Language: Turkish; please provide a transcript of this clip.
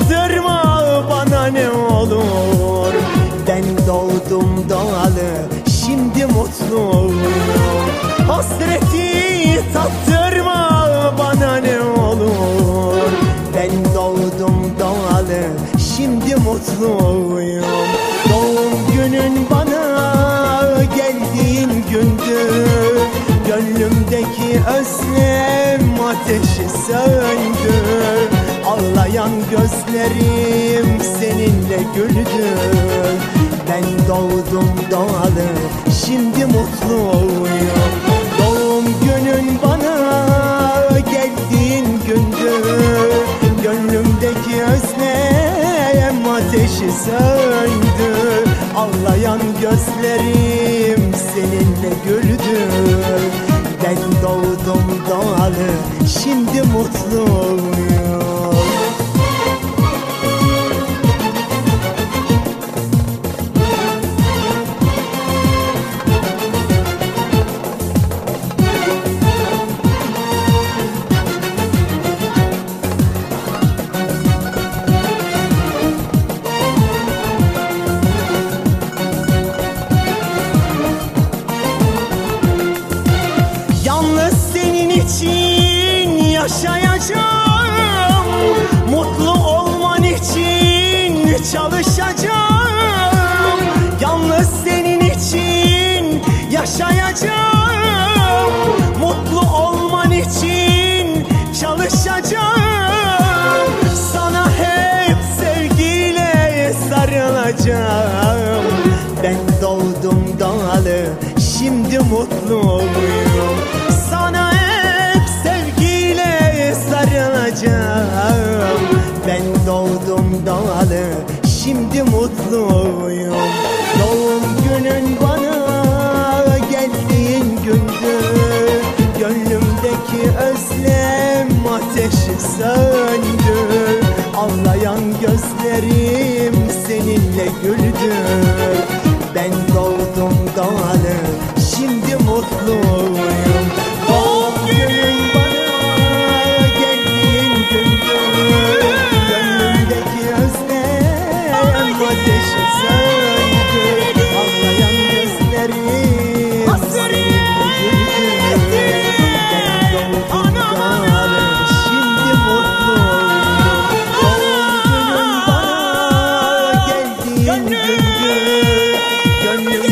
tattırma bana ne olur. Ben doğdum doğalı, şimdi mutluyum. Hasreti tattırma bana ne olur. Ben doğdum doğalı, şimdi mutluyum. Doğum günün bana geldiğin gündür. Gönlümdeki özlem ateşi söndü. Ağlayan gözlerim seninle güldü. Ben doğdum doğalı, şimdi mutluyum. Doğum günün bana geldiğin gündür. Gönlümdeki özlem ateşi söndü. Ağlayan gözlerim seninle güldü. Ben doğdum doğalı, şimdi mutluyum. Yalnız senin için yaşayacağım. Mutlu olman için çalışacağım. Yalnız senin için yaşayacağım. Mutlu olman için çalışacağım. Sana hep sevgiyle sarılacağım. Ben doğdum doğalı, şimdi mutluyum. Sana hep sevgiyle sarılacağım. Ben doğdum doğalı, şimdi mutluyum. Doğum günün bana geldiğin gündür. Gönlümdeki özlem ateşi söndü. Ağlayan gözlerim seninle güldü. Ben doğdum doğalı, şimdi mutluyum. Doğum günün bana geldiğin gündür. Gönlümdeki özlem ateşi söndü. Ağlayan gözlerim seninle güldü. Ben doğdum doğalı, şimdi mutluyum. Doğum günün bana geldiğin gündür. Gönlüm